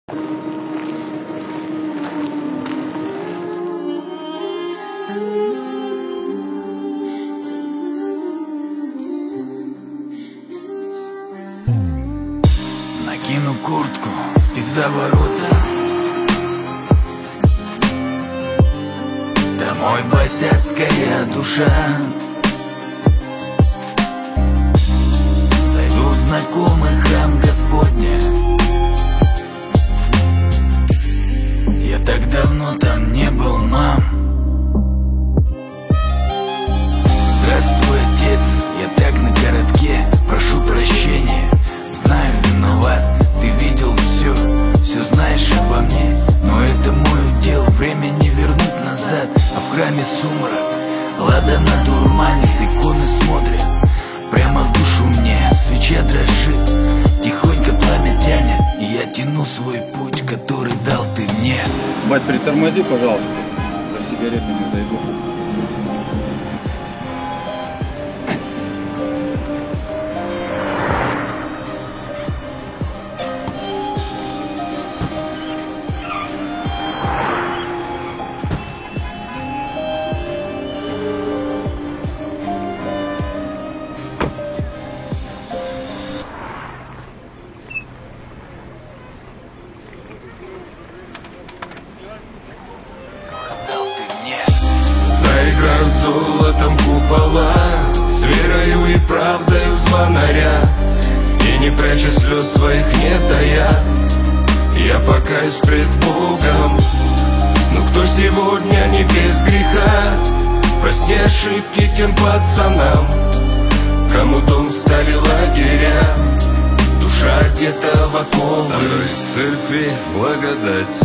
Накину куртку из-за ворота, домой босяцкая душа. Зайду в знакомый храм Господня. Я так давно там не был, мам. Здравствуй, отец, я так на коротке. Прошу прощения, знаю, виноват. Ты видел все знаешь обо мне. Но это мой удел, время не вернуть назад. А в храме сумрак, ладана дурманит, иконы смотрят прямо в душу мне. Свеча дрожит, тихонько пламя тянет, и я тяну свой путь, который дал ты мне. Бать, притормози, пожалуйста, за сигаретами зайду. Заиграют золотом купола, с верою и правдою звонаря. И не пряча слез своих не тая, я покаюсь пред Богом. Но кто сегодня не без греха, прости ошибки тем пацанам, кому дом стали лагеря, душа одета в оковы. Старой церкви благодать,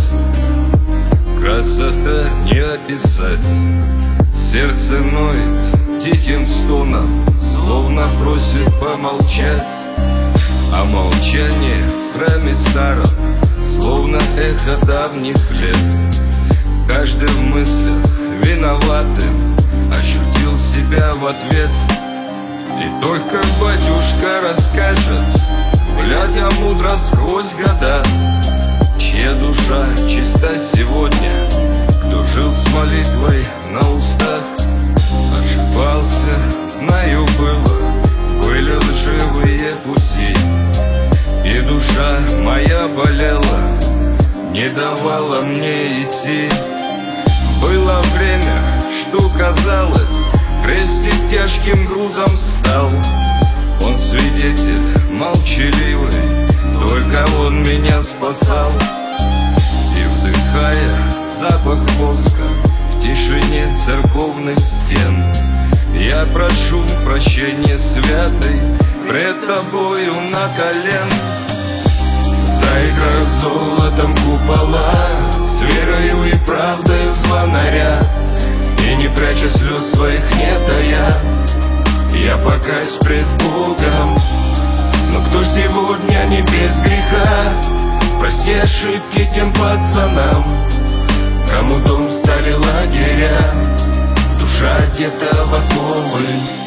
красота не описать. Сердце ноет тихим стоном, словно просит помолчать. А молчание в храме старом, словно эхо давних лет. Каждый в мыслях виноватым ощутил себя в ответ. И только батюшка расскажет, глядя мудро сквозь года, чья душа чиста сегодня, кто жил с молитвой на устах. Ошибался, знаю, были лживые пути, и душа моя болела, не давала мне идти. Было время, что казалось, крестик тяжким грузом стал. Он свидетель молчаливый, только он меня спасал. И вдыхая запах воска в тишине церковных стен, я прошу прощения, святый, пред тобою на колен. Заиграют золотом купола, с верою и правдою звонаря. И не пряча слез своих не тая, я покаюсь пред Богом. Но кто сегодня не без греха, прости ошибки тем пацанам, кому дом стали лагеря, душа одета в оковы.